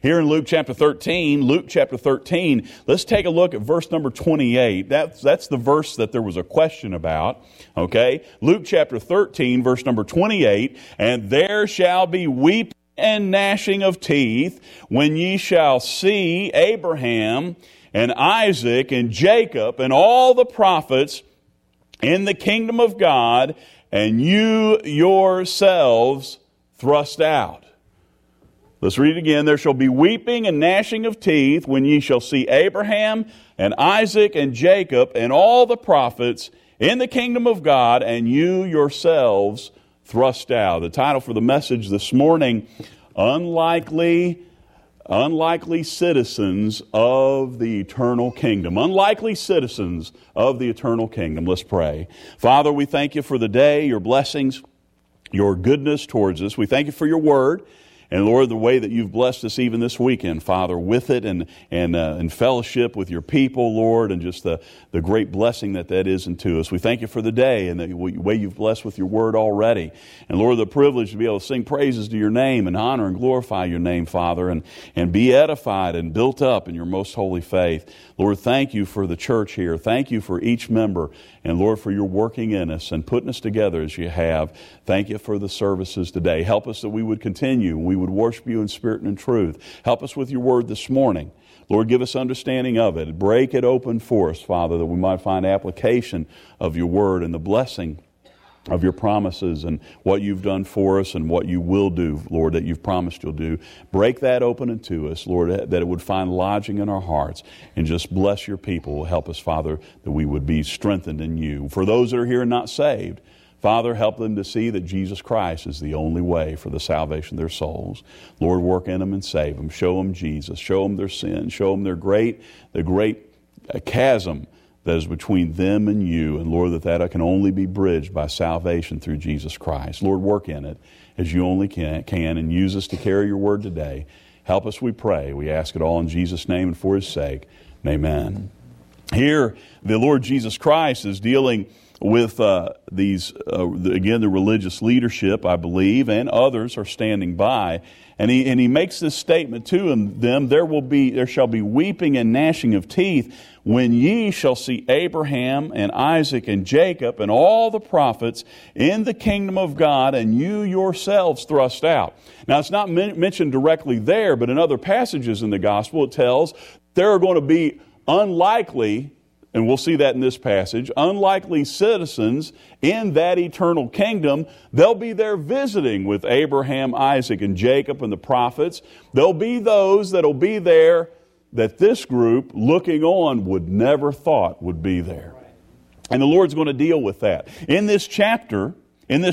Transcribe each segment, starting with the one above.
Here in Luke chapter 13, let's take a look at verse number 28. That's the verse that there was a question about. Okay? Luke chapter 13, verse number 28. And there shall be weeping and gnashing of teeth when ye shall see Abraham and Isaac and Jacob and all the prophets in the kingdom of God, and you yourselves thrust out. Let's read it again. There shall be weeping and gnashing of teeth when ye shall see Abraham and Isaac and Jacob and all the prophets in the kingdom of God, and you yourselves thrust out. The title for the message this morning, Unlikely Citizens of the Eternal Kingdom. Unlikely citizens of the eternal kingdom. Let's pray. Father, we thank you for the day, your blessings, your goodness towards us. We thank you for your word. And Lord, the way that you've blessed us even this weekend, Father, with it and fellowship with your people, Lord, and just the great blessing that is unto us. We thank you for the day and the way you've blessed with your word already. And Lord, the privilege to be able to sing praises to your name and honor and glorify your name, Father, and be edified and built up in your most holy faith. Lord, thank you for the church here. Thank you for each member. And Lord, for your working in us and putting us together as you have. Thank you for the services today. Help us that we would continue. We would worship you in spirit and in truth. Help us with your word this morning. Lord, give us understanding of it. Break it open for us, Father, that we might find application of your word and the blessing of your promises and what you've done for us and what you will do, Lord, that you've promised you'll do. Break that open unto us, Lord, that it would find lodging in our hearts, and just bless your people. Help us, Father, that we would be strengthened in you. For those that are here and not saved, Father, help them to see that Jesus Christ is the only way for the salvation of their souls. Lord, work in them and save them. Show them Jesus. Show them their sin. Show them the great chasm that is between them and you. And Lord, that can only be bridged by salvation through Jesus Christ. Lord, work in it as you only can and use us to carry your word today. Help us, we pray. We ask it all in Jesus' name and for his sake. Amen. Here, the Lord Jesus Christ is dealing with the religious leadership, I believe, and others are standing by. And he makes this statement to them, there shall be weeping and gnashing of teeth when ye shall see Abraham and Isaac and Jacob and all the prophets in the kingdom of God, and you yourselves thrust out. Now, it's not mentioned directly there, but in other passages in the gospel, it tells there are going to be unlikely, and we'll see that in this passage, unlikely citizens in that eternal kingdom. They'll be there visiting with Abraham, Isaac, and Jacob and the prophets. There'll be those that'll be there that this group looking on would never thought would be there. And the Lord's going to deal with that. In this chapter, they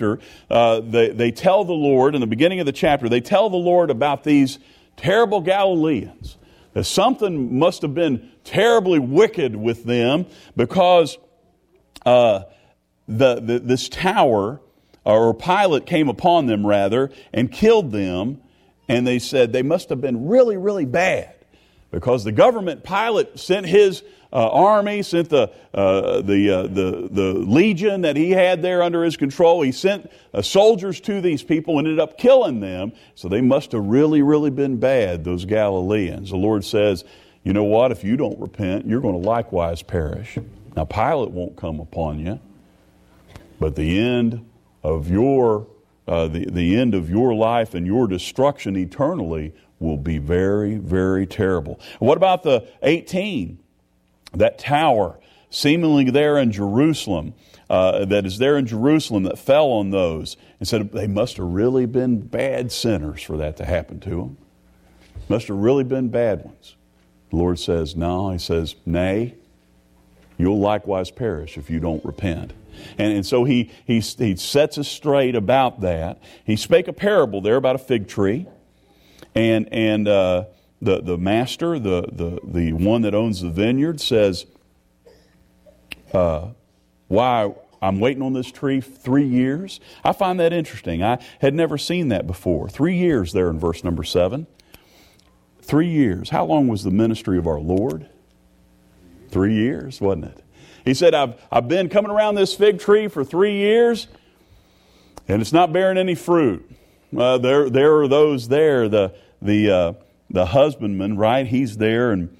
tell the Lord, in the beginning of the chapter, they tell the Lord about these terrible Galileans. That something must have been terribly wicked with them because this tower, or Pilate came upon them rather, and killed them. And they said they must have been really, really bad because the government, Pilate, sent his army, sent the legion that he had there under his control. He sent soldiers to these people and ended up killing them. So they must have really, really been bad, those Galileans. The Lord says, you know what? If you don't repent, you're going to likewise perish. Now, Pilate won't come upon you, but the end of your life and your destruction eternally will be very, very terrible. What about the 18? That tower, seemingly there in Jerusalem, that fell on those, and said they must have really been bad sinners for that to happen to them. Must have really been bad ones. The Lord says, no. He says, nay, you'll likewise perish if you don't repent. And so he sets us straight about that. He spake a parable there about a fig tree, and the master, the one that owns the vineyard, says, why, I'm waiting on this tree 3 years. I find that interesting. I had never seen that before. 3 years there in verse number 7. 3 years. How long was the ministry of our Lord? 3 years, wasn't it? He said, I've been coming around this fig tree for 3 years, and it's not bearing any fruit. There are those there, the the husbandman, right, he's there, and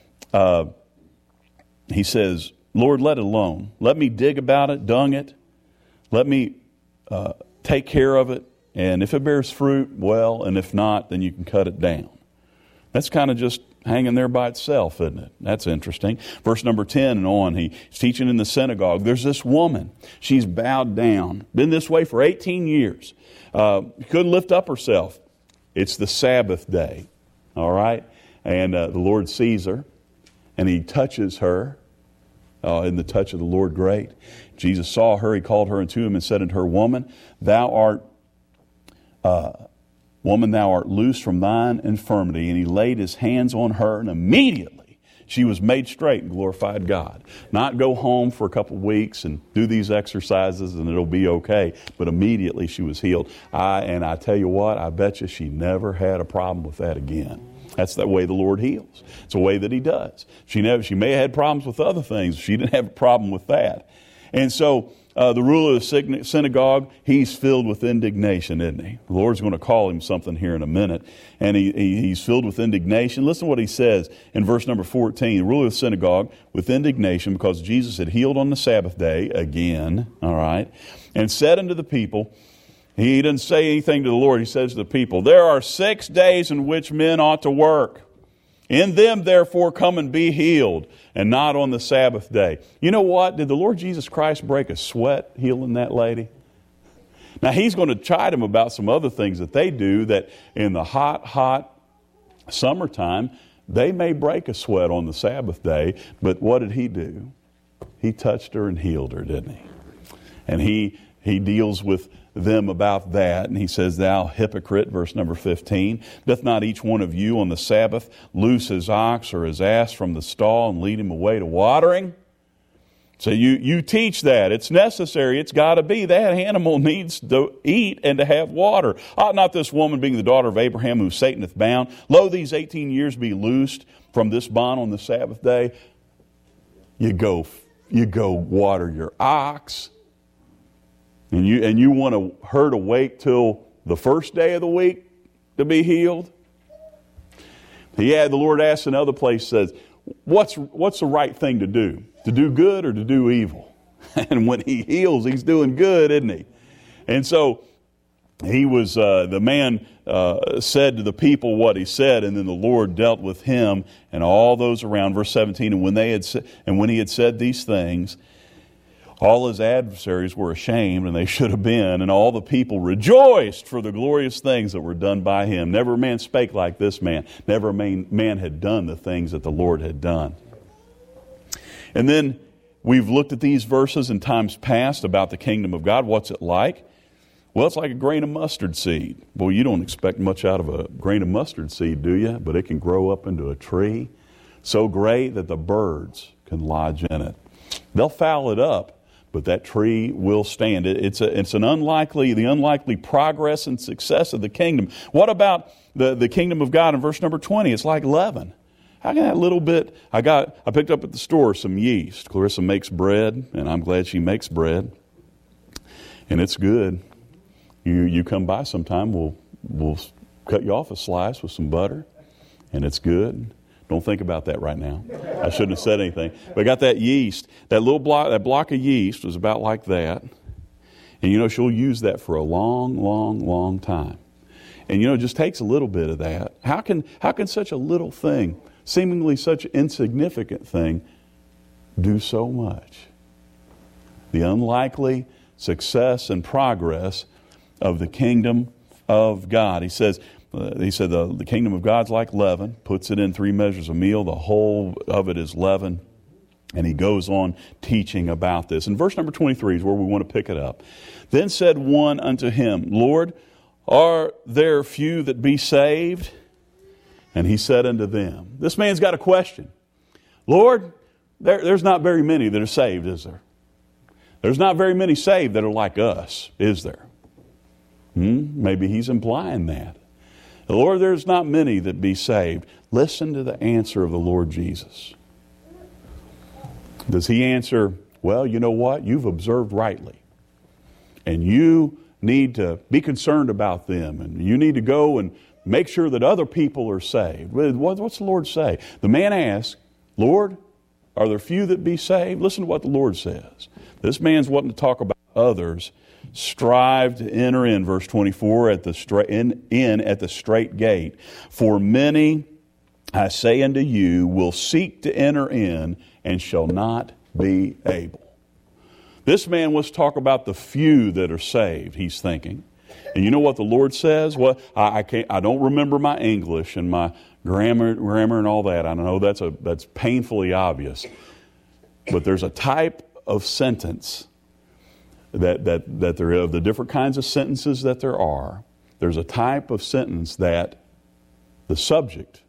he says, Lord, let it alone. Let me dig about it, dung it. Let me take care of it. And if it bears fruit, well, and if not, then you can cut it down. That's kind of just hanging there by itself, isn't it? That's interesting. Verse number 10 and on, he's teaching in the synagogue. There's this woman. She's bowed down. Been this way for 18 years. Couldn't lift up herself. It's the Sabbath day. All right? And the Lord sees her. And He touches her. In the touch of the Lord great. Jesus saw her. He called her unto Him and said unto her, Woman, thou art loosed from thine infirmity. And He laid His hands on her, and immediately she was made straight and glorified God. Not go home for a couple of weeks and do these exercises and it'll be okay. But immediately she was healed. And I tell you what, I bet you she never had a problem with that again. That's the way the Lord heals. It's a way that He does. She may have had problems with other things. She didn't have a problem with that. And so the ruler of the synagogue, he's filled with indignation, isn't he? The Lord's going to call him something here in a minute. And he's filled with indignation. Listen to what he says in verse number 14. The ruler of the synagogue with indignation because Jesus had healed on the Sabbath day again, all right, and said unto the people, he didn't say anything to the Lord. He says to the people, there are 6 days in which men ought to work. In them, therefore, come and be healed, and not on the Sabbath day. You know what? Did the Lord Jesus Christ break a sweat healing that lady? Now, He's going to chide them about some other things that they do that in the hot summertime, they may break a sweat on the Sabbath day. But what did He do? He touched her and healed her, didn't He? And He deals with them about that. And He says, thou hypocrite, verse number 15, doth not each one of you on the Sabbath loose his ox or his ass from the stall and lead him away to watering? So you teach that. It's necessary. It's got to be. That animal needs to eat and to have water. Ought not this woman, being the daughter of Abraham, whom Satan hath bound, lo, these 18 years be loosed from this bond on the Sabbath day? You go water your ox. And you want her to wait till the first day of the week to be healed? The Lord asks in another place, says, what's the right thing to do? To do good or to do evil? And when He heals, He's doing good, isn't He? And so the man said to the people what he said, and then the Lord dealt with him and all those around. Verse 17, and when He had said these things, all His adversaries were ashamed, and they should have been, and all the people rejoiced for the glorious things that were done by Him. Never a man spake like this man. Never a man had done the things that the Lord had done. And then we've looked at these verses in times past about the kingdom of God. What's it like? Well, it's like a grain of mustard seed. Well, you don't expect much out of a grain of mustard seed, do you? But it can grow up into a tree so great that the birds can lodge in it. They'll foul it up, but that tree will stand. It's the unlikely progress and success of the kingdom. What about the kingdom of God in verse number 20? It's like leaven. How can that little bit, I picked up at the store some yeast. Clarissa makes bread, and I'm glad she makes bread. And it's good. You come by sometime, we'll cut you off a slice with some butter, and it's good. Don't think about that right now. I shouldn't have said anything. But I got that yeast. That block of yeast was about like that. And she'll use that for a long, long, long time. And it just takes a little bit of that. How can such a little thing, seemingly such an insignificant thing, do so much? The unlikely success and progress of the kingdom of God. He said the kingdom of God's like leaven, puts it in 3 measures of meal, the whole of it is leaven. And he goes on teaching about this. And verse number 23 is where we want to pick it up. Then said one unto him, Lord, are there few that be saved? And He said unto them, this man's got a question. Lord, there's not very many that are saved, is there? There's not very many saved that are like us, is there? Maybe he's implying that. Lord, there's not many that be saved. Listen to the answer of the Lord Jesus. Does He answer, well, you know what? You've observed rightly. And you need to be concerned about them. And you need to go and make sure that other people are saved. What's the Lord say? The man asks, Lord, are there few that be saved? Listen to what the Lord says. This man's wanting to talk about others. Strive to enter in, verse 24, at the straight gate. For many, I say unto you, will seek to enter in and shall not be able. This man wants to talk about the few that are saved, he's thinking. And you know what the Lord says? Well, I don't remember my English and my grammar and all that. I know that's painfully obvious. But there's a type of sentence that there of the different kinds of sentences that there are. There's a type of sentence that the subject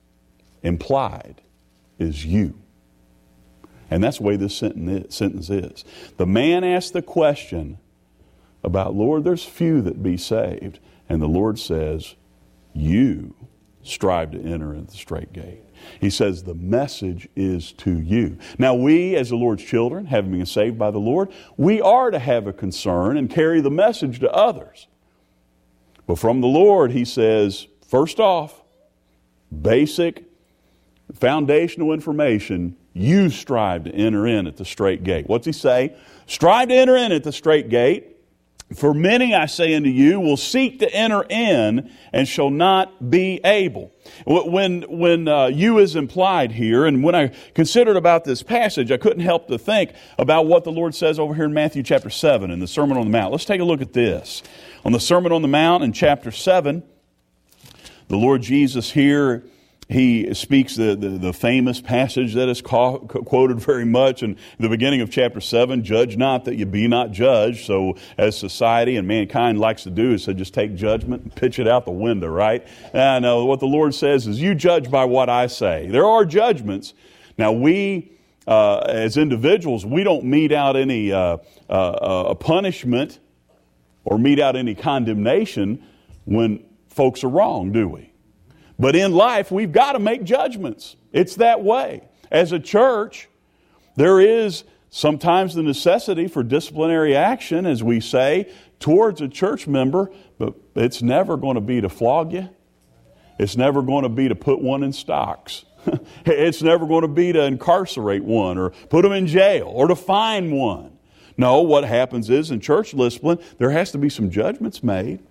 implied is you. And that's the way this sentence is. The man asked the question about, Lord, there's few that be saved. And the Lord says, you strive to enter into the straight gate. He says the message is to you. Now we, as the Lord's children, having been saved by the Lord, we are to have a concern and carry the message to others. But from the Lord, He says, first off, basic, foundational information, you strive to enter in at the straight gate. What's He say? Strive to enter in at the straight gate. For many, I say unto you, will seek to enter in and shall not be able. When you is implied here, and when I considered about this passage, I couldn't help to think about what the Lord says over here in Matthew chapter 7 in the Sermon on the Mount. Let's take a look at this. On the Sermon on the Mount in chapter 7, the Lord Jesus here, He speaks the famous passage that is quoted very much in the beginning of chapter 7, judge not that you be not judged. So as society and mankind likes to do is to just take judgment and pitch it out the window, right? And what the Lord says is you judge by what I say. There are judgments. Now we, as individuals, we don't mete out any punishment or mete out any condemnation when folks are wrong, do we? But in life, we've got to make judgments. It's that way. As a church, there is sometimes the necessity for disciplinary action, as we say, towards a church member, but it's never going to be to flog you. It's never going to be to put one in stocks. It's never going to be to incarcerate one or put them in jail or to fine one. No, what happens is in church discipline, there has to be some judgments made.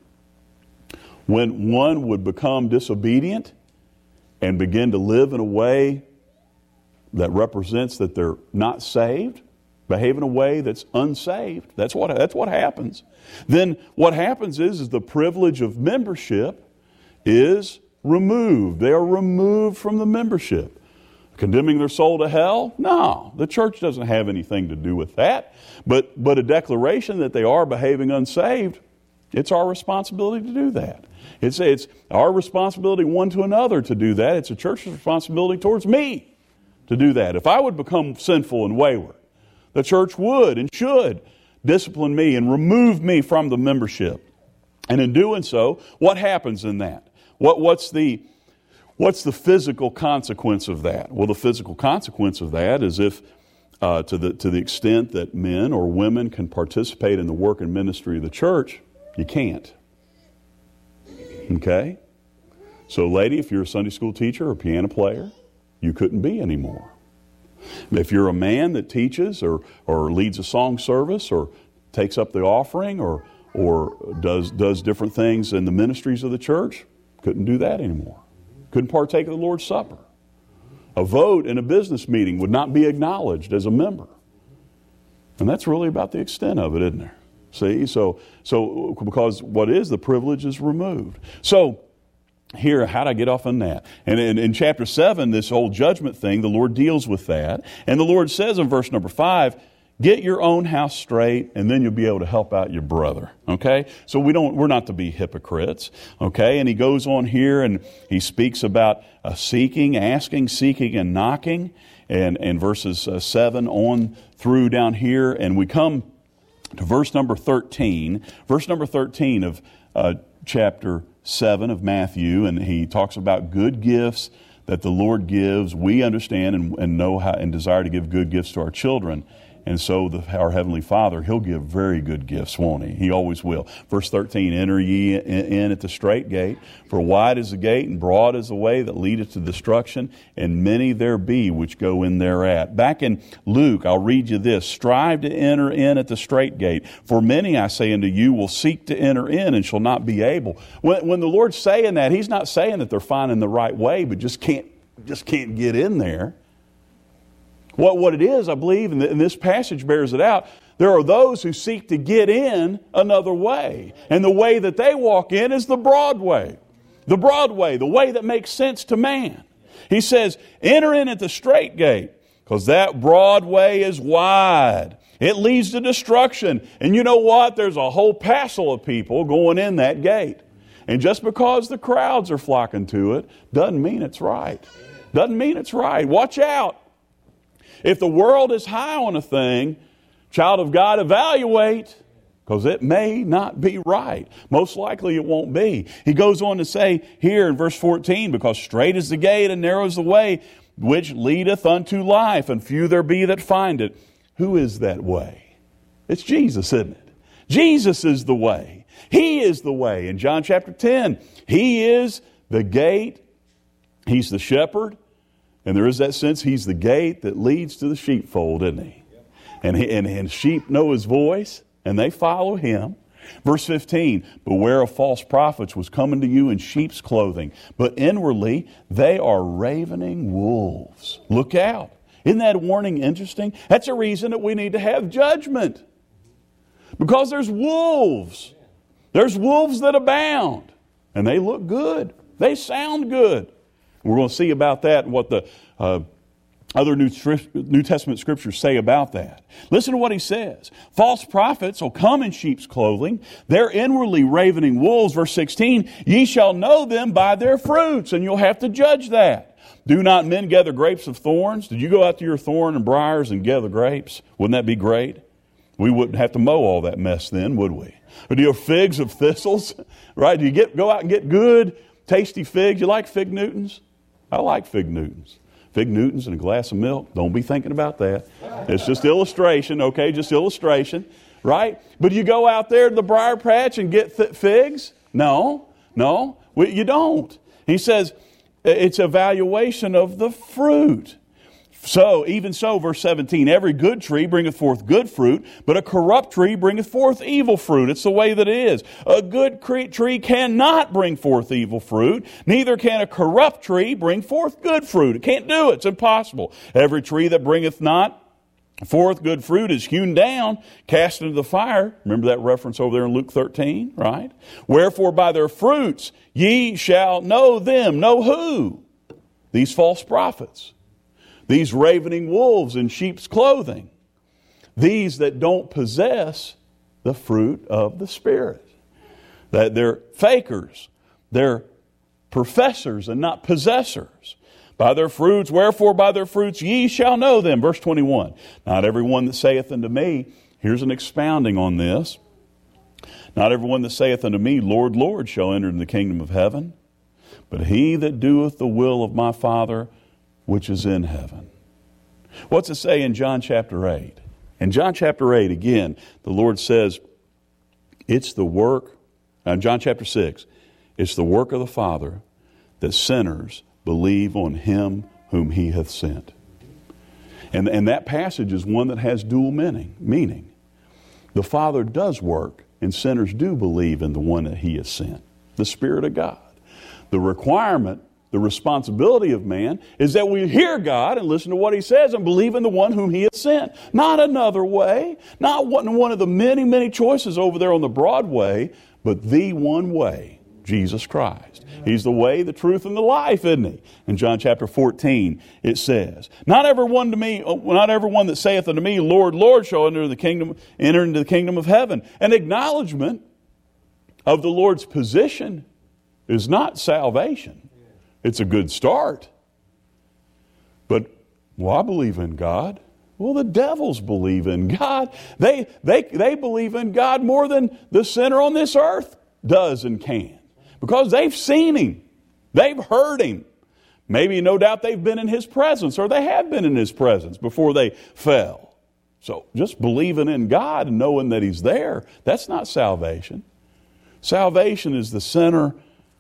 When one would become disobedient and begin to live in a way that represents that they're not saved, behave in a way that's unsaved, that's what happens. Then what happens is the privilege of membership is removed. They are removed from the membership. Condemning their soul to hell? No, the church doesn't have anything to do with that. But a declaration that they are behaving unsaved, it's our responsibility to do that. It's our responsibility one to another to do that. It's a church's responsibility towards me to do that. If I would become sinful and wayward, the church would and should discipline me and remove me from the membership. And in doing so, what happens in that? What's the physical consequence of that? Well, the physical consequence of that is if to the extent that men or women can participate in the work and ministry of the church, you can't. Okay? So, lady, if you're a Sunday school teacher or piano player, you couldn't be anymore. If you're a man that teaches or leads a song service or takes up the offering or does different things in the ministries of the church, couldn't do that anymore. Couldn't partake of the Lord's Supper. A vote in a business meeting would not be acknowledged as a member. And that's really about the extent of it, isn't there? See, so because what is the privilege is removed. So here, how do I get off on that? And in chapter 7, this whole judgment thing, the Lord deals with that. And the Lord says in verse number 5, get your own house straight, and then you'll be able to help out your brother. Okay? So we're not to be hypocrites. Okay? And He goes on here and He speaks about seeking, asking, seeking, and knocking. And verses 7 on through down here. And we come to verse number 13. Verse number 13 of chapter 7 of Matthew. And he talks about good gifts that the Lord gives. We understand and know how and desire to give good gifts to our children. And so our Heavenly Father, He'll give very good gifts, won't He? He always will. Verse 13, enter ye in at the strait gate, for wide is the gate and broad is the way that leadeth to destruction, and many there be which go in thereat. Back in Luke, I'll read you this. Strive to enter in at the strait gate, for many, I say unto you, will seek to enter in and shall not be able. When the Lord's saying that, He's not saying that they're finding the right way, but just can't get in there. What it is, I believe, and this passage bears it out, there are those who seek to get in another way. And the way that they walk in is the broad way. The broad way, the way that makes sense to man. He says, enter in at the strait gate, because that broad way is wide. It leads to destruction. And you know what? There's a whole passel of people going in that gate. And just because the crowds are flocking to it, doesn't mean it's right. Doesn't mean it's right. Watch out. If the world is high on a thing, child of God, evaluate, because it may not be right. Most likely it won't be. He goes on to say here in verse 14, because strait is the gate and narrow is the way which leadeth unto life, and few there be that find it. Who is that way? It's Jesus, isn't it? Jesus is the way. He is the way. In John chapter 10, He is the gate. He's the shepherd. And there is that sense He's the gate that leads to the sheepfold, isn't He? And sheep know His voice, and they follow Him. Verse 15, beware of false prophets which come unto you in sheep's clothing, but inwardly they are ravening wolves. Look out. Isn't that warning interesting? That's a reason that we need to have judgment. Because there's wolves. There's wolves that abound. And they look good. They sound good. We're going to see about that and what the other New Testament scriptures say about that. Listen to what he says. False prophets will come in sheep's clothing. They're inwardly ravening wolves. Verse 16, ye shall know them by their fruits, and you'll have to judge that. Do not men gather grapes of thorns? Did you go out to your thorn and briars and gather grapes? Wouldn't that be great? We wouldn't have to mow all that mess then, would we? Or do you have figs of thistles? Right? Do you go out and get good, tasty figs? You like fig Newtons? I like fig Newtons. Fig Newtons and a glass of milk. Don't be thinking about that. It's just illustration, okay? Just illustration, right? But you go out there to the briar patch and get figs? No, you don't. He says it's evaluation of the fruit. So, even so, verse 17, every good tree bringeth forth good fruit, but a corrupt tree bringeth forth evil fruit. It's the way that it is. A good tree cannot bring forth evil fruit, neither can a corrupt tree bring forth good fruit. It can't do it. It's impossible. Every tree that bringeth not forth good fruit is hewn down, cast into the fire. Remember that reference over there in Luke 13, right? Wherefore by their fruits ye shall know them. Know who? These false prophets. These ravening wolves in sheep's clothing. These that don't possess the fruit of the Spirit. That they're fakers. They're professors and not possessors. By their fruits, wherefore by their fruits ye shall know them. Verse 21. Not everyone that saith unto me, here's an expounding on this. Not everyone that saith unto me, Lord, Lord, shall enter into the kingdom of heaven, but he that doeth the will of my Father which is in heaven. What's it say in John chapter 8? In John chapter 8, again, the Lord says, it's the work, John chapter 6, it's the work of the Father that sinners believe on Him whom He hath sent. And that passage is one that has dual meaning. The Father does work, and sinners do believe in the one that He has sent, the Spirit of God. The requirement, the responsibility of man is that we hear God and listen to what He says and believe in the one whom He has sent. Not another way, not one of the many, many choices over there on the broad way, but the one way, Jesus Christ. He's the way, the truth, and the life, isn't He? In John chapter 14, it says, Not everyone that saith unto me, Lord, Lord, shall enter into the kingdom of heaven. An acknowledgement of the Lord's position is not salvation. It's a good start. But, I believe in God. Well, the devils believe in God. They believe in God more than the sinner on this earth does and can. Because they've seen Him. They've heard Him. Maybe, no doubt, they've been in His presence, or they have been in His presence before they fell. So just believing in God and knowing that He's there, that's not salvation. Salvation is the sinner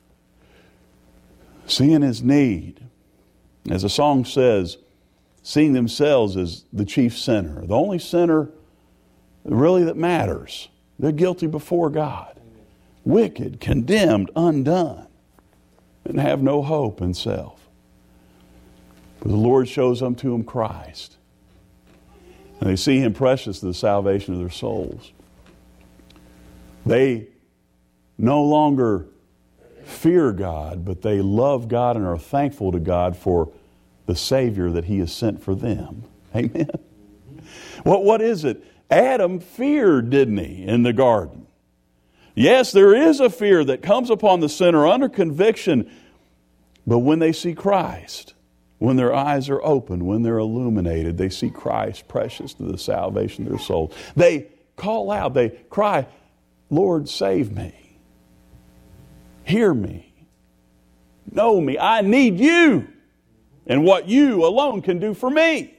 seeing his need. As the song says, seeing themselves as the chief sinner. The only sinner really that matters. They're guilty before God. Wicked, condemned, undone, and have no hope in self. But the Lord shows unto them Christ. And they see Him precious to the salvation of their souls. They no longer fear God, but they love God and are thankful to God for the Savior that He has sent for them. Amen? What is it? Adam feared, didn't he, in the garden? Yes, there is a fear that comes upon the sinner under conviction, but when they see Christ, when their eyes are open, when they're illuminated, they see Christ precious to the salvation of their soul. They call out, they cry, Lord, save me. Hear me. Know me. I need you and what you alone can do for me.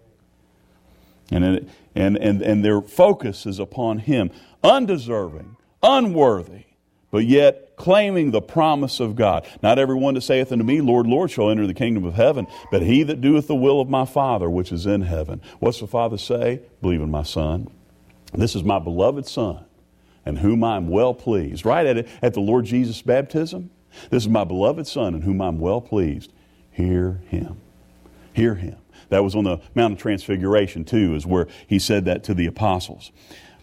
And their focus is upon Him. Undeserving, unworthy, but yet claiming the promise of God. Not everyone that saith unto me, Lord, Lord, shall enter the kingdom of heaven, but he that doeth the will of my Father which is in heaven. What's the Father say? Believe in my Son. This is my beloved Son, in whom I am well pleased. Right at the Lord Jesus' baptism. This is my beloved Son, in whom I am well pleased. Hear Him. Hear Him. That was on the Mount of Transfiguration too, is where He said that to the apostles.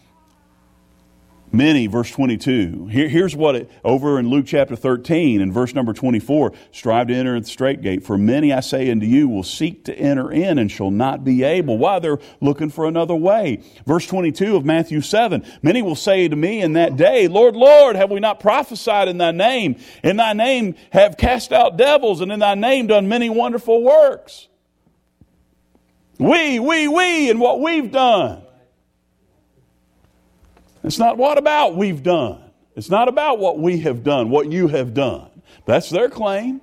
Many, verse 22. Here's what over in Luke chapter 13 and verse number 24. Strive to enter the straight gate. For many, I say unto you, will seek to enter in and shall not be able. Why? They're looking for another way. Verse 22 of Matthew 7. Many will say to me in that day, Lord, Lord, have we not prophesied in Thy name? In Thy name have cast out devils, and in Thy name done many wonderful works. We, and what we've done. It's not what about we've done. It's not about what we have done, what you have done. That's their claim.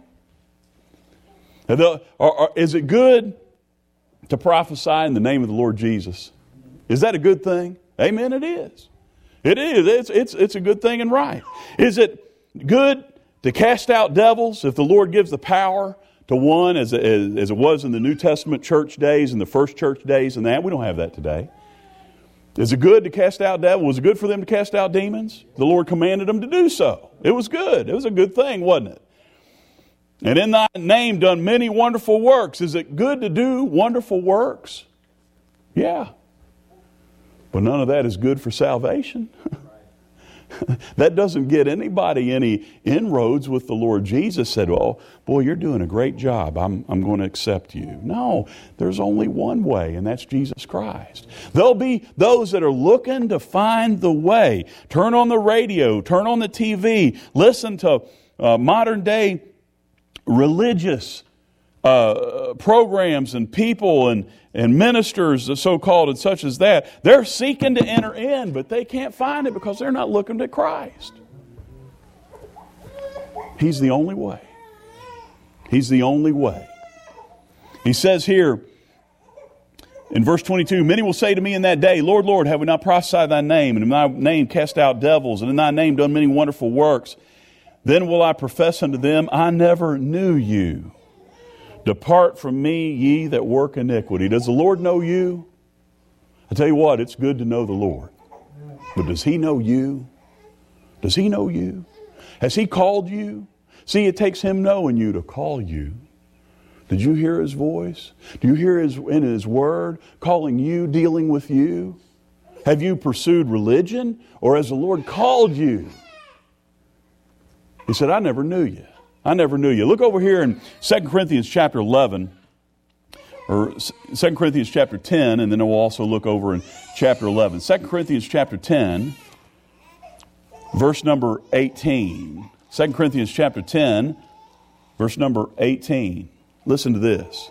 Is it good to prophesy in the name of the Lord Jesus? Is that a good thing? Amen, it is. It is. It's a good thing and right. Is it good to cast out devils if the Lord gives the power to one as it was in the New Testament church days and the first church days and that? We don't have that today. Is it good to cast out devils? Was it good for them to cast out demons? The Lord commanded them to do so. It was good. It was a good thing, wasn't it? And in Thy name done many wonderful works. Is it good to do wonderful works? Yeah. But none of that is good for salvation. That doesn't get anybody any inroads with the Lord Jesus. Said, oh, boy, you're doing a great job. I'm going to accept you. No, there's only one way, and that's Jesus Christ. There'll be those that are looking to find the way. Turn on the radio, turn on the TV, listen to modern day religious programs and people and ministers, so-called, and such as that. They're seeking to enter in, but they can't find it because they're not looking to Christ. He's the only way. He's the only way. He says here in verse 22, many will say to me in that day, Lord, Lord, have we not prophesied Thy name, and in Thy name cast out devils, and in Thy name done many wonderful works? Then will I profess unto them, I never knew you. Depart from me, ye that work iniquity. Does the Lord know you? I tell you what, it's good to know the Lord. But does He know you? Does He know you? Has He called you? See, it takes Him knowing you to call you. Did you hear His voice? Do you hear in His Word calling you, dealing with you? Have you pursued religion, or has the Lord called you? He said, I never knew you. I never knew you. Look over here in 2 Corinthians chapter 11, or 2 Corinthians chapter 10, and then we'll also look over in chapter 11. 2 Corinthians chapter 10, verse number 18. 2 Corinthians chapter 10, verse number 18. Listen to this.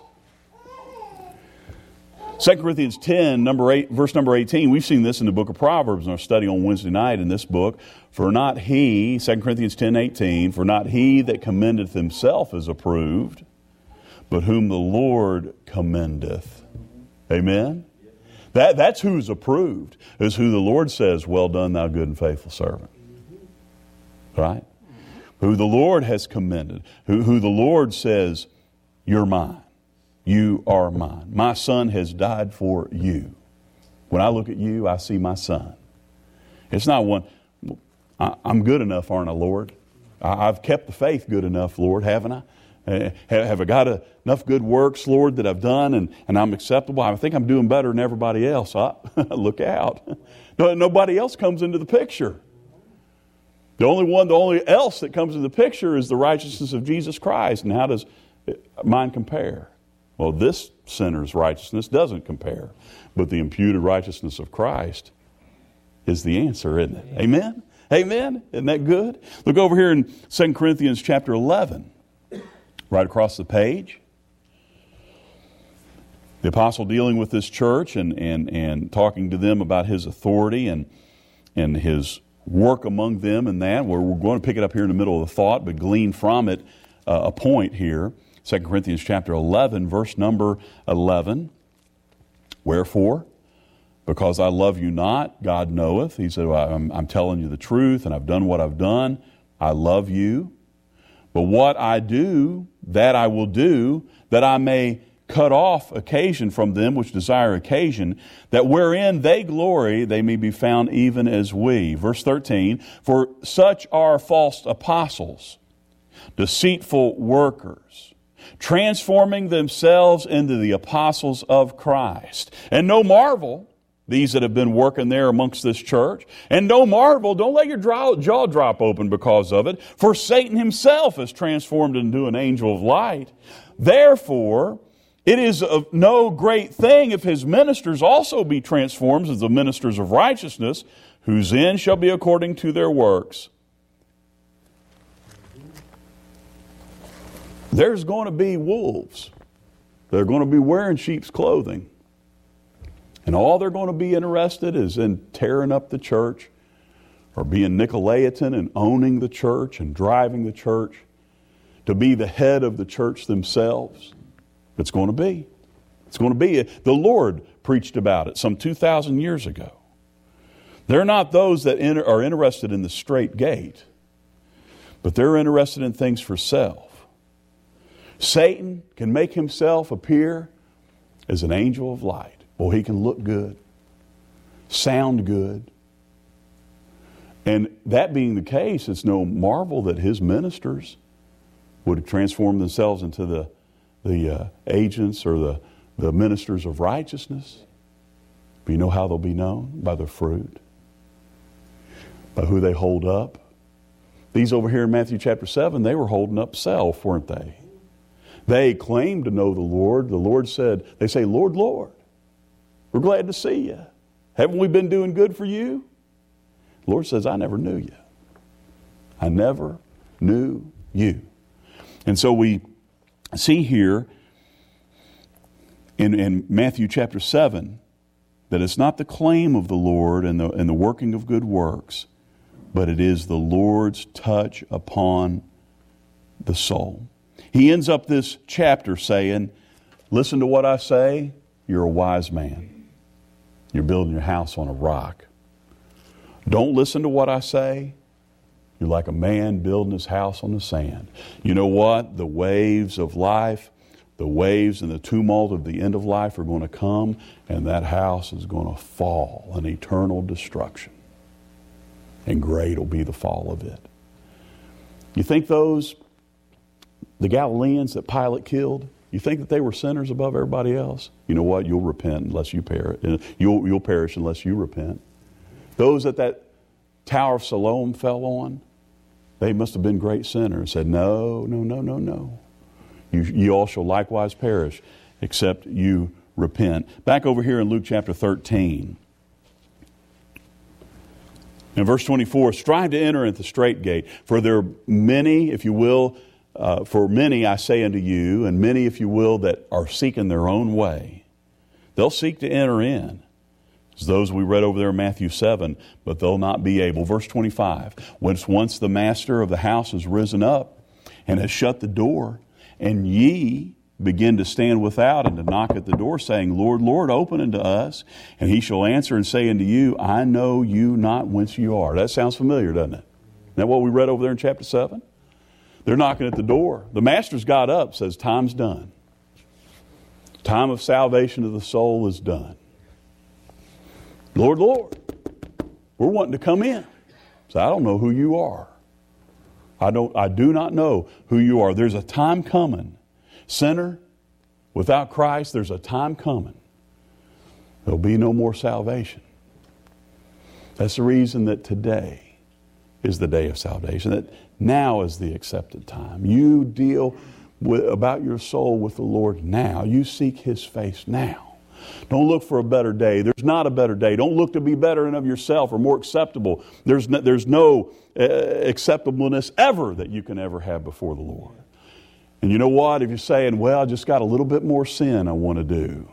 2 Corinthians 10, verse number 18, we've seen this in the book of Proverbs in our study on Wednesday night in this book. For not he, 2 Corinthians 10, 18, for not he that commendeth himself is approved, but whom the Lord commendeth. Amen? That's who's approved, is who the Lord says, well done, thou good and faithful servant. Right? Who the Lord has commended, who the Lord says, you're mine. You are mine. My son has died for you. When I look at you, I see my son. It's not one, I'm good enough, aren't I, Lord? I've kept the faith good enough, Lord, haven't I? Have I got enough good works, Lord, that I've done and I'm acceptable? I think I'm doing better than everybody else. Look out. Nobody else comes into the picture. The only else that comes into the picture is the righteousness of Jesus Christ. And how does mine compare? Well, this sinner's righteousness doesn't compare. But the imputed righteousness of Christ is the answer, isn't it? Amen? Amen? Isn't that good? Look over here in 2 Corinthians chapter 11. Right across the page. The apostle dealing with this church and talking to them about his authority and his work among them and that. We're going to pick it up here in the middle of the thought, but glean from it a point here. 2 Corinthians chapter 11, verse number 11. Wherefore, because I love you not, God knoweth. He said, well, I'm telling you the truth, and I've done what I've done. I love you. But what I do, that I will do, that I may cut off occasion from them which desire occasion, that wherein they glory, they may be found even as we. Verse 13, for such are false apostles, deceitful workers, transforming themselves into the apostles of Christ. And no marvel, these that have been working there amongst this church. And no marvel, don't let your jaw drop open because of it, for Satan himself is transformed into an angel of light. Therefore, it is of no great thing if his ministers also be transformed as the ministers of righteousness, whose end shall be according to their works. There's going to be wolves. They're going to be wearing sheep's clothing. And all they're going to be interested is in tearing up the church or being Nicolaitan and owning the church and driving the church to be the head of the church themselves. It's going to be. It's going to be. The Lord preached about it some 2,000 years ago. They're not those that are interested in the straight gate, but they're interested in things for self. Satan can make himself appear as an angel of light. Well, he can look good, sound good. And that being the case, it's no marvel that his ministers would transform themselves into the agents or the ministers of righteousness. But you know how they'll be known? By their fruit. By who they hold up. These over here in Matthew chapter 7, they were holding up self, weren't they? They claimed to know the Lord. The Lord said, they say, Lord, Lord. We're glad to see you. Haven't we been doing good for you? The Lord says, I never knew you. I never knew you. And so we see here in Matthew chapter 7 that it's not the claim of the Lord and the working of good works, but it is the Lord's touch upon the soul. He ends up this chapter saying, listen to what I say, you're a wise man. You're building your house on a rock. Don't listen to what I say. You're like a man building his house on the sand. You know what? The waves of life, the waves and the tumult of the end of life are going to come, and that house is going to fall in eternal destruction. And great will be the fall of it. You think the Galileans that Pilate killed, you think that they were sinners above everybody else? You know what? You'll repent unless you perish. You'll perish unless you repent. Those that Tower of Siloam fell on, they must have been great sinners. Said, no. You all shall likewise perish, except you repent. Back over here in Luke chapter 13. In verse 24, strive to enter at the strait gate, for there are many, if you will, for many I say unto you, and many, if you will, that are seeking their own way. They'll seek to enter in. It's those we read over there in Matthew 7, but they'll not be able. Verse 25, once the master of the house has risen up and has shut the door, and ye begin to stand without and to knock at the door, saying, Lord, Lord, open unto us. And he shall answer and say unto you, I know you not whence you are. That sounds familiar, doesn't it? Isn't that what we read over there in chapter 7? They're knocking at the door. The master's got up, says, time's done. Time of salvation of the soul is done. Lord, Lord, we're wanting to come in. So I don't know who you are. I do not know who you are. There's a time coming. Sinner, without Christ, there's a time coming. There'll be no more salvation. That's the reason that today is the day of salvation, that now is the accepted time. You deal about your soul with the Lord now. You seek His face now. Don't look for a better day. There's not a better day. Don't look to be better in of yourself or more acceptable. There's no acceptableness ever that you can ever have before the Lord. And you know what? If you're saying, well, I just got a little bit more sin I want to do.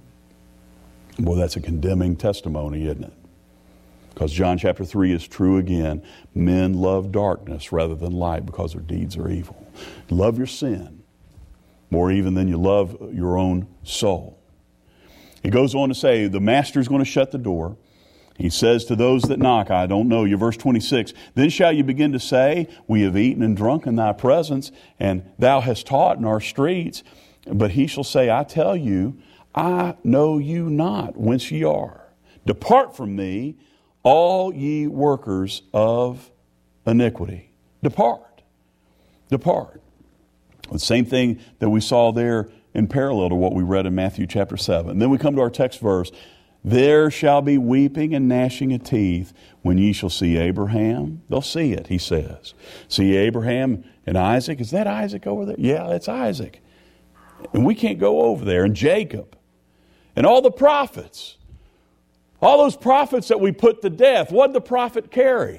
Well, that's a condemning testimony, isn't it? Because John chapter 3 is true again. Men love darkness rather than light because their deeds are evil. Love your sin more even than you love your own soul. He goes on to say, the master's going to shut the door. He says to those that knock, I don't know you. Verse 26, then shall you begin to say, we have eaten and drunk in thy presence, and thou hast taught in our streets. But he shall say, I tell you, I know you not whence ye are. Depart from me, all ye workers of iniquity. Depart. Depart. The same thing that we saw there in parallel to what we read in Matthew chapter 7. Then we come to our text verse. There shall be weeping and gnashing of teeth when ye shall see Abraham. They'll see it, he says. See Abraham and Isaac. Is that Isaac over there? Yeah, that's Isaac. And we can't go over there. And Jacob. And all the prophets. All those prophets that we put to death. What did the prophet carry?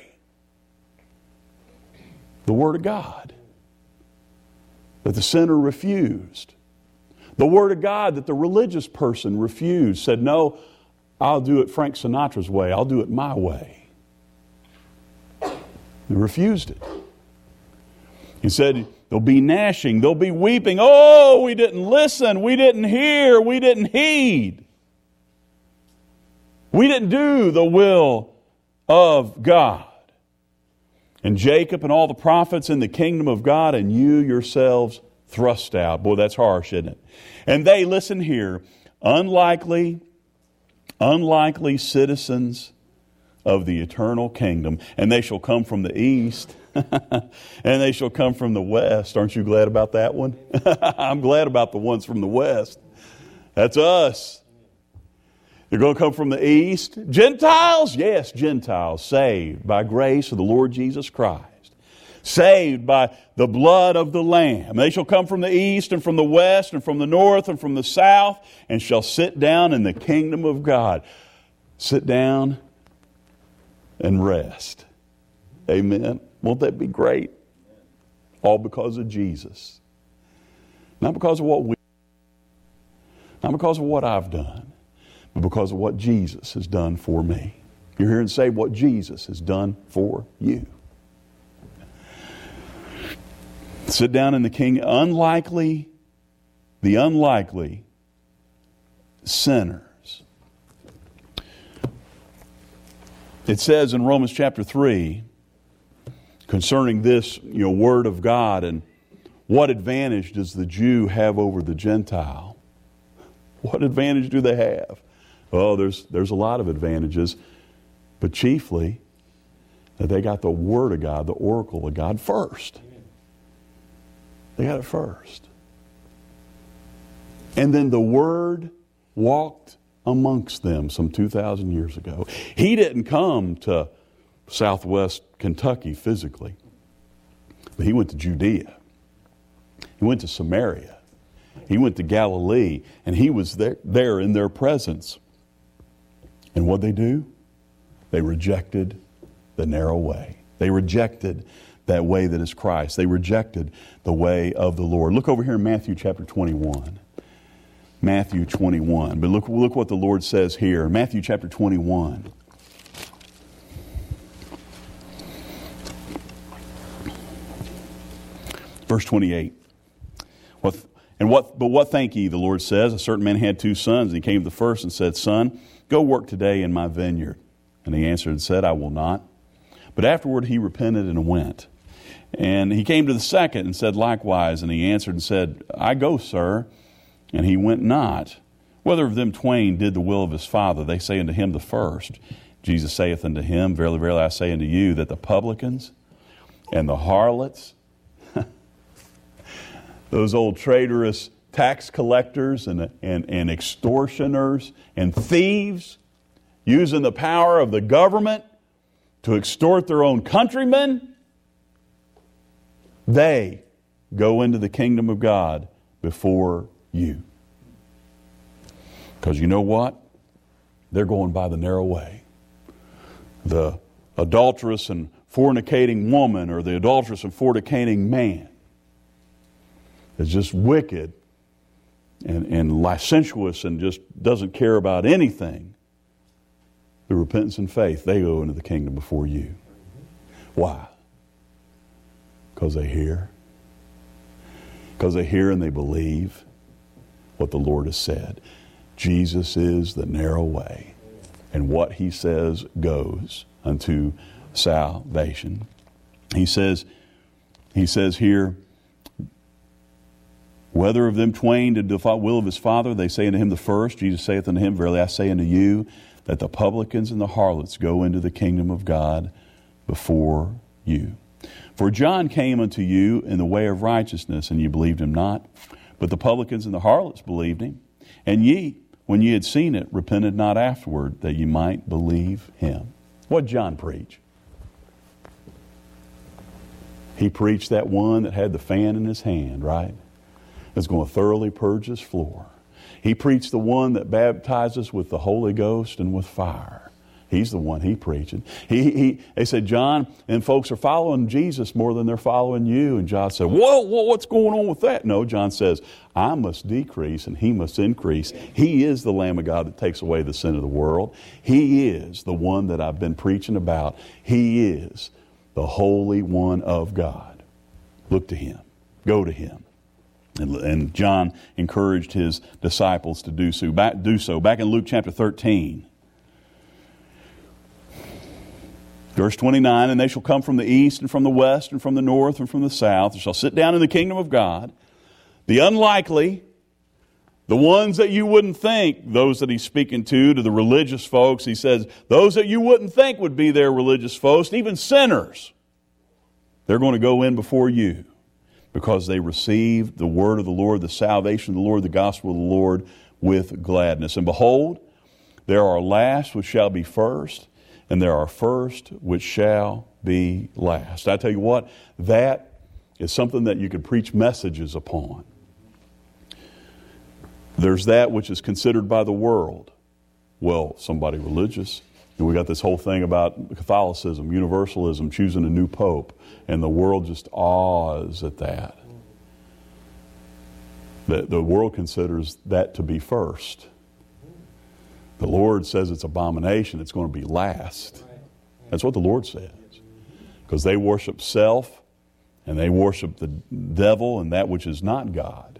The Word of God. That the sinner refused. The Word of God that the religious person refused. Said, no, I'll do it Frank Sinatra's way. I'll do it my way. They refused it. He said, there'll be gnashing. There'll be weeping. Oh, we didn't listen. We didn't hear. We didn't heed. We didn't do the will of God. And Jacob and all the prophets in the kingdom of God, and you yourselves thrust out. Boy, that's harsh, isn't it? And they, listen here, unlikely citizens of the eternal kingdom. And they shall come from the east, and they shall come from the west. Aren't you glad about that one? I'm glad about the ones from the west. That's us. They're going to come from the east. Gentiles? Yes, Gentiles, saved by grace of the Lord Jesus Christ. Saved by the blood of the Lamb. They shall come from the east and from the west and from the north and from the south and shall sit down in the kingdom of God. Sit down and rest. Amen. Won't that be great? All because of Jesus. Not because of what not because of what I've done, but because of what Jesus has done for me. You're hearing say what Jesus has done for you. Sit down in the king. The unlikely sinners. It says in Romans chapter 3 concerning this, word of God, and what advantage does the Jew have over the Gentile? What advantage do they have? Oh, there's a lot of advantages, but chiefly that they got the Word of God, the oracle of God first. They got it first. And then the Word walked amongst them some 2,000 years ago. He didn't come to southwest Kentucky physically, but He went to Judea. He went to Samaria. He went to Galilee, and He was there in their presence. And what they do? They rejected the narrow way. They rejected that way that is Christ. They rejected the way of the Lord. Look over here in Matthew chapter 21. Matthew 21. But look what the Lord says here. Matthew chapter 21. Verse 28. But what think ye, the Lord says? A certain man had 2 sons, and he came to the first and said, Son, go work today in my vineyard. And he answered and said, I will not. But afterward he repented and went. And he came to the second and said likewise. And he answered and said, I go, sir. And he went not. Whether of them twain did the will of his father? They say unto him the first. Jesus saith unto him, Verily, verily, I say unto you, that the publicans and the harlots, those old traitorous tax collectors and extortioners and thieves, using the power of the government to extort their own countrymen, they go into the kingdom of God before you. Because you know what? They're going by the narrow way. The adulterous and fornicating woman or the adulterous and fornicating man is just wicked and licentious and just doesn't care about anything. The repentance and faith, they go into the kingdom before you. Why? Because they hear. Because they hear and they believe what the Lord has said. Jesus is the narrow way, and what he says goes unto salvation. He says here, whether of them twain did the will of his father, they say unto him the first. Jesus saith unto him, Verily I say unto you, that the publicans and the harlots go into the kingdom of God before you. For John came unto you in the way of righteousness, and ye believed him not. But the publicans and the harlots believed him. And ye, when ye had seen it, repented not afterward, that ye might believe him. What did John preach? He preached that one that had the fan in his hand, right? That's going to thoroughly purge his floor. He preached the one that baptizes with the Holy Ghost and with fire. He's the one he preaching. They said, John, and folks are following Jesus more than they're following you. And John said, whoa, what's going on with that? No, John says, I must decrease and he must increase. He is the Lamb of God that takes away the sin of the world. He is the one that I've been preaching about. He is the Holy One of God. Look to him. Go to him. And John encouraged his disciples to do so. Back in Luke chapter 13. Verse 29, and they shall come from the east and from the west and from the north and from the south, and shall sit down in the kingdom of God. The unlikely, the ones that you wouldn't think, those that he's speaking to the religious folks, he says, those that you wouldn't think would be their religious folks, even sinners, they're going to go in before you because they received the word of the Lord, the salvation of the Lord, the gospel of the Lord with gladness. And behold, there are last which shall be first, and there are first which shall be last. I tell you what, that is something that you could preach messages upon. There's that which is considered by the world. Well, somebody religious. And we got this whole thing about Catholicism, universalism, choosing a new pope. And the world just awes at that. The world considers that to be first. The Lord says it's abomination. It's going to be last. That's what the Lord says. Because they worship self and they worship the devil and that which is not God.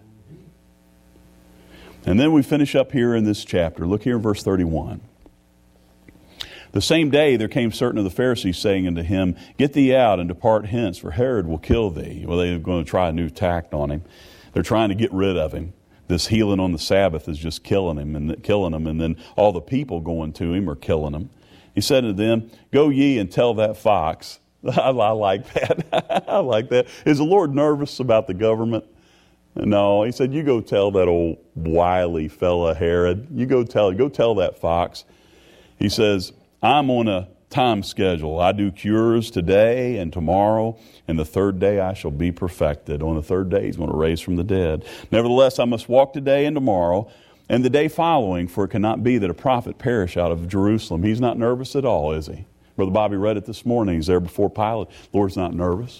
And then we finish up here in this chapter. Look here in verse 31. The same day there came certain of the Pharisees saying unto him, Get thee out and depart hence, for Herod will kill thee. Well, they're going to try a new tact on him. They're trying to get rid of him. This healing on the Sabbath is just killing him, and then all the people going to him are killing him. He said to them, Go ye and tell that fox. I like that. I like that. Is the Lord nervous about the government? No, he said, you go tell that old wily fella Herod. You go tell that fox. He says, I'm on a time schedule. I do cures today and tomorrow, and the third day I shall be perfected. On the third day he's going to raise from the dead. Nevertheless, I must walk today and tomorrow and the day following, for it cannot be that a prophet perish out of Jerusalem. He's not nervous at all, is he? Brother Bobby read it this morning. He's there before Pilate. The Lord's not nervous.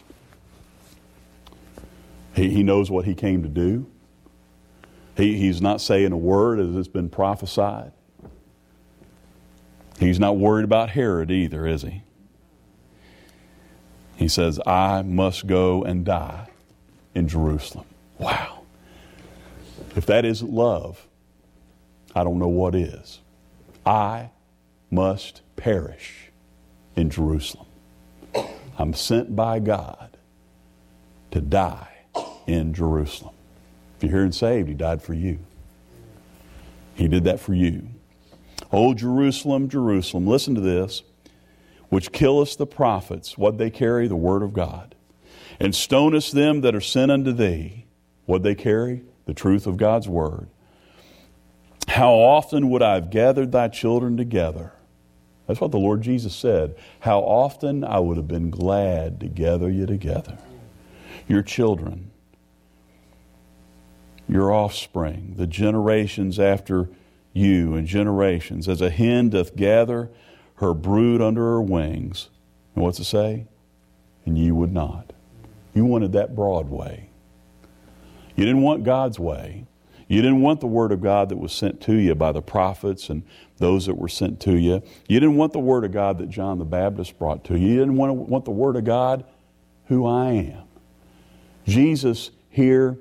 He knows what he came to do. He's not saying a word as it's been prophesied. He's not worried about Herod either, is he? He says, I must go and die in Jerusalem. Wow. If that isn't love, I don't know what is. I must perish in Jerusalem. I'm sent by God to die in Jerusalem. If you're here and saved, He died for you. He did that for you. O Jerusalem, Jerusalem, listen to this, which killest the prophets, what they carry? The word of God. And stonest them that are sent unto thee, what they carry? The truth of God's word. How often would I have gathered thy children together? That's what the Lord Jesus said. How often I would have been glad to gather you together. Your children, your offspring, the generations after you and generations, as a hen doth gather her brood under her wings. And what's it say? And ye would not. You wanted that broad way. You didn't want God's way. You didn't want the Word of God that was sent to you by the prophets and those that were sent to you. You didn't want the Word of God that John the Baptist brought to you. You didn't want the Word of God, who I am. Jesus here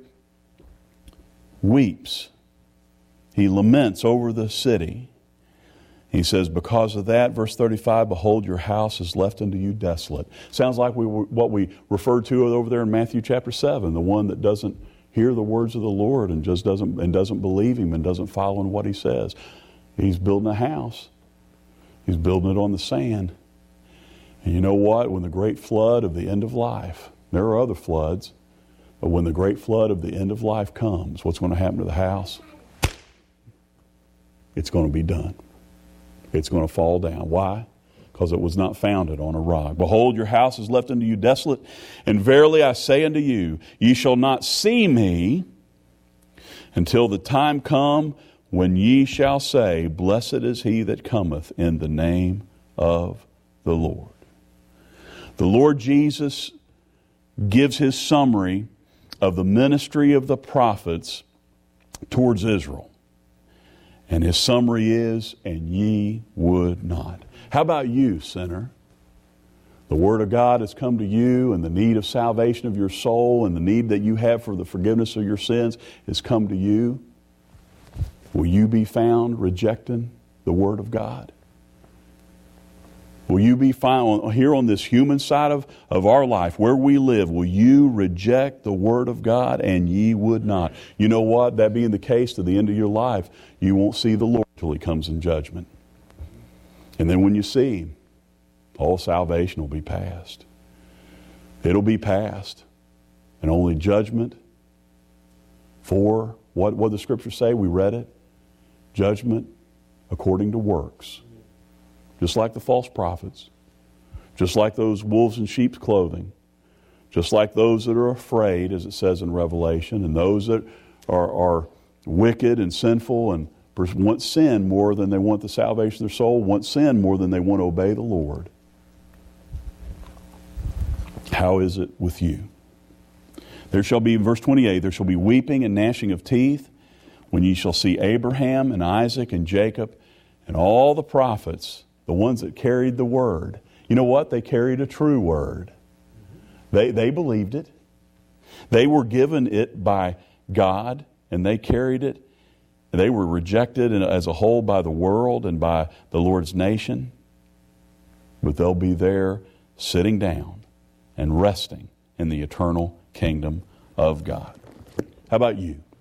weeps. He laments over the city. He says, because of that, verse 35, behold, your house is left unto you desolate. Sounds like what we referred to over there in Matthew chapter 7, the one that doesn't hear the words of the Lord and just doesn't believe Him and doesn't follow in what He says. He's building a house. He's building it on the sand. And you know what? When the great flood of the end of life, there are other floods, but when the great flood of the end of life comes, what's going to happen to the house? It's going to be done. It's going to fall down. Why? Because it was not founded on a rock. Behold, your house is left unto you desolate, and verily I say unto you, ye shall not see me until the time come when ye shall say, blessed is he that cometh in the name of the Lord. The Lord Jesus gives His summary of the ministry of the prophets towards Israel. And His summary is, and ye would not. How about you, sinner? The Word of God has come to you, and the need of salvation of your soul and the need that you have for the forgiveness of your sins has come to you. Will you be found rejecting the Word of God? Will you be found here on this human side of our life, where we live, will you reject the Word of God, and ye would not? You know what? That being the case, to the end of your life, you won't see the Lord till He comes in judgment. And then when you see Him, all salvation will be past. It'll be past. And only judgment for, what did the Scriptures say? We read it. Judgment according to works. Just like the false prophets. Just like those wolves in sheep's clothing. Just like those that are afraid, as it says in Revelation, and those that are wicked and sinful and want sin more than they want the salvation of their soul, want sin more than they want to obey the Lord. How is it with you? There shall be, verse 28, there shall be weeping and gnashing of teeth when ye shall see Abraham and Isaac and Jacob and all the prophets, the ones that carried the word. You know what? They carried a true word. They believed it. They were given it by God, and they carried it. They were rejected as a whole by the world and by the Lord's nation. But they'll be there sitting down and resting in the eternal kingdom of God. How about you?